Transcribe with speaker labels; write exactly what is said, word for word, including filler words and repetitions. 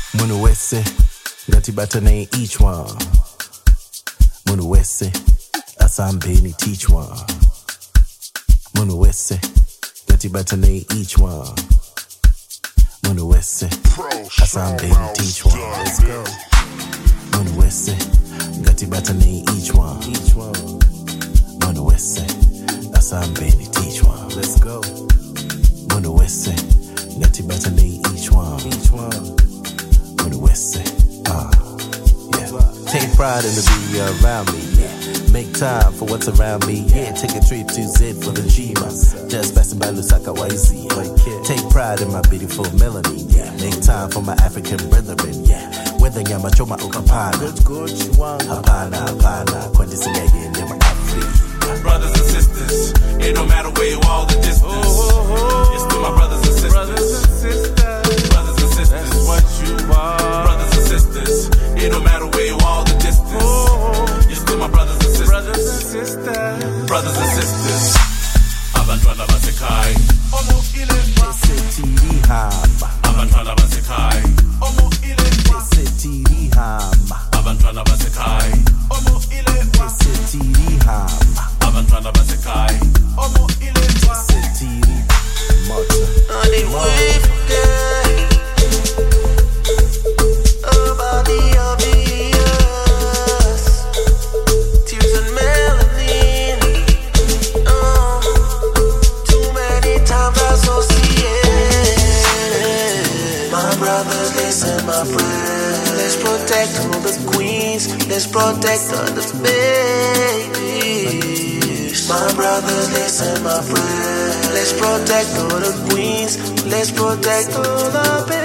Speaker 1: Munu wese, ngati batane each one. Munu wese, asambeni teach one. Munu wese, ngati batane each one. Munu wese, asambeni teach one. Let's go. Munu wese, ngati batane each one. Each one. Munu wese, asambeni teach one. Let's go. Munu wese, ngati batane each one. Each one. Munu wese, ah, yeah. Take pride in the be around me, yeah. Make time for what's around me, yeah. Take a trip to Z for the Jima. Just passing by Lusaka Y Z. Take pride in my beautiful melody, yeah. Make time for my African brethren, yeah. Whether I'm a choma or kapana, hapana, hapana, kwandi singa yende ma Afri.
Speaker 2: Brothers and sisters, it don't matter where you are, the distance. Oh, oh, oh. It's still my brothers and sisters. Brothers and sisters, brothers and sisters, that's what you are. Brothers and sisters, it don't matter where you are, the distance. Oh, oh. You're still my brothers and sisters. Brothers and sisters, brothers and sisters. Abantwana basekai, omo ile
Speaker 1: setiri hamba.
Speaker 2: Abantwana basekai, omo ile
Speaker 1: setiri hamba.
Speaker 2: Abantwana basekai, omo ile
Speaker 1: setiri hamba.
Speaker 2: Abantwana basekai, omo ile
Speaker 1: setiri mota.
Speaker 3: I did wave day. Oh, body obvious. Tears and melanin. Oh, too many times associated. My brothers, listen, my friends. Let's protect all the queens. Let's protect all the babies. My brothers, listen, my friends. Let's protect all the queens. Let's protect all the babies.